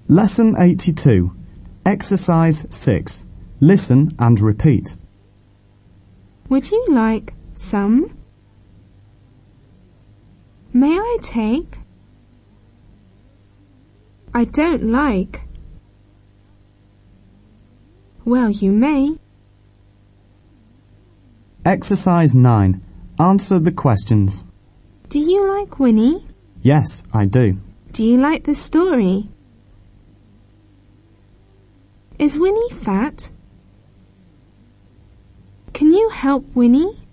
Lesson 82. Exercise 6. Listen and repeat. Would you like some? May I take? I don't like. Well, you may. Exercise 9. Answer the questions. Do you like Winnie? Yes, I do. Do you like the story? Is Winnie fat? Can you help Winnie?